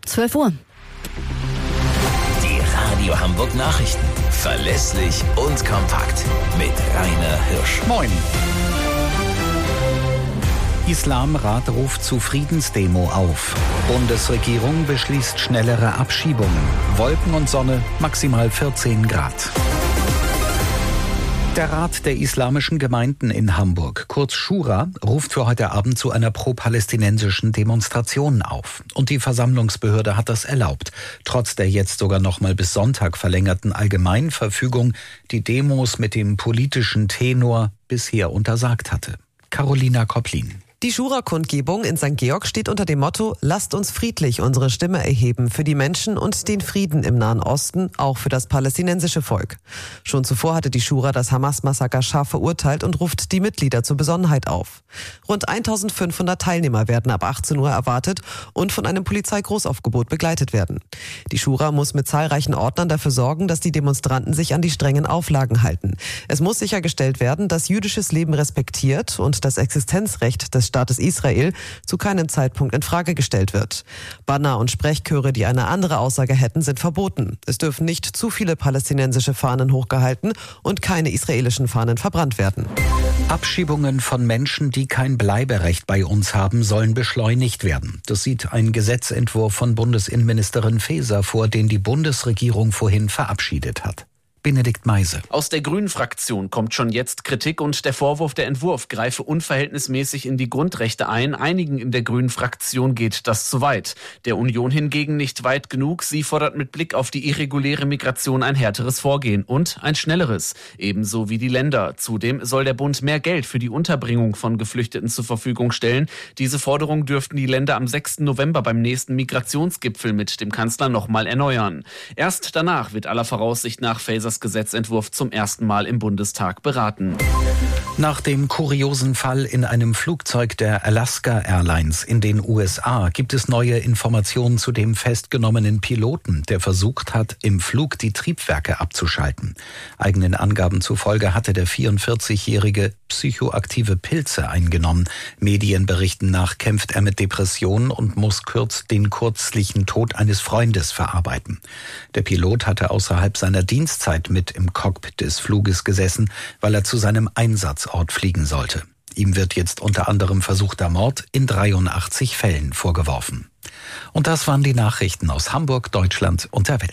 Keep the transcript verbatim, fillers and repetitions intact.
zwölf Uhr. Die Radio Hamburg Nachrichten. Verlässlich und kompakt. Mit Rainer Hirsch. Moin. Islamrat ruft zu Friedensdemo auf. Bundesregierung beschließt schnellere Abschiebungen. Wolken und Sonne, maximal vierzehn Grad. Der Rat der islamischen Gemeinden in Hamburg, kurz Schura, ruft für heute Abend zu einer pro-palästinensischen Demonstration auf. Und die Versammlungsbehörde hat das erlaubt, trotz der jetzt sogar noch mal bis Sonntag verlängerten Allgemeinverfügung, die Demos mit dem politischen Tenor bisher untersagt hatte. Carolina Kopplin. Die Schura-Kundgebung in Sankt Georg steht unter dem Motto: Lasst uns friedlich unsere Stimme erheben für die Menschen und den Frieden im Nahen Osten, auch für das palästinensische Volk. Schon zuvor hatte die Schura das Hamas-Massaker scharf verurteilt und ruft die Mitglieder zur Besonnenheit auf. Rund eintausendfünfhundert Teilnehmer werden ab achtzehn Uhr erwartet und von einem Polizeigroßaufgebot begleitet werden. Die Schura muss mit zahlreichen Ordnern dafür sorgen, dass die Demonstranten sich an die strengen Auflagen halten. Es muss sichergestellt werden, dass jüdisches Leben respektiert und das Existenzrecht des Staates Israel zu keinem Zeitpunkt in Frage gestellt wird. Banner und Sprechchöre, die eine andere Aussage hätten, sind verboten. Es dürfen nicht zu viele palästinensische Fahnen hochgehalten und keine israelischen Fahnen verbrannt werden. Abschiebungen von Menschen, die kein Bleiberecht bei uns haben, sollen beschleunigt werden. Das sieht ein Gesetzentwurf von Bundesinnenministerin Faeser vor, den die Bundesregierung vorhin verabschiedet hat. Benedikt Meise. Aus der Grünen-Fraktion kommt schon jetzt Kritik und der Vorwurf, der Entwurf greife unverhältnismäßig in die Grundrechte ein. Einigen in der Grünen-Fraktion geht das zu weit. Der Union hingegen nicht weit genug. Sie fordert mit Blick auf die irreguläre Migration ein härteres Vorgehen und ein schnelleres. Ebenso wie die Länder. Zudem soll der Bund mehr Geld für die Unterbringung von Geflüchteten zur Verfügung stellen. Diese Forderung dürften die Länder am sechsten November beim nächsten Migrationsgipfel mit dem Kanzler nochmal erneuern. Erst danach wird aller Voraussicht nach Faesers Gesetzentwurf zum ersten Mal im Bundestag beraten. Nach dem kuriosen Fall in einem Flugzeug der Alaska Airlines in den U S A gibt es neue Informationen zu dem festgenommenen Piloten, der versucht hat, im Flug die Triebwerke abzuschalten. Eigenen Angaben zufolge hatte der vierundvierzigjährige psychoaktive Pilze eingenommen. Medien berichten nach, kämpft er mit Depressionen und muss kurz den kürzlichen Tod eines Freundes verarbeiten. Der Pilot hatte außerhalb seiner Dienstzeit mit im Cockpit des Fluges gesessen, weil er zu seinem Einsatzort fliegen sollte. Ihm wird jetzt unter anderem versuchter Mord in dreiundachtzig Fällen vorgeworfen. Und das waren die Nachrichten aus Hamburg, Deutschland und der Welt.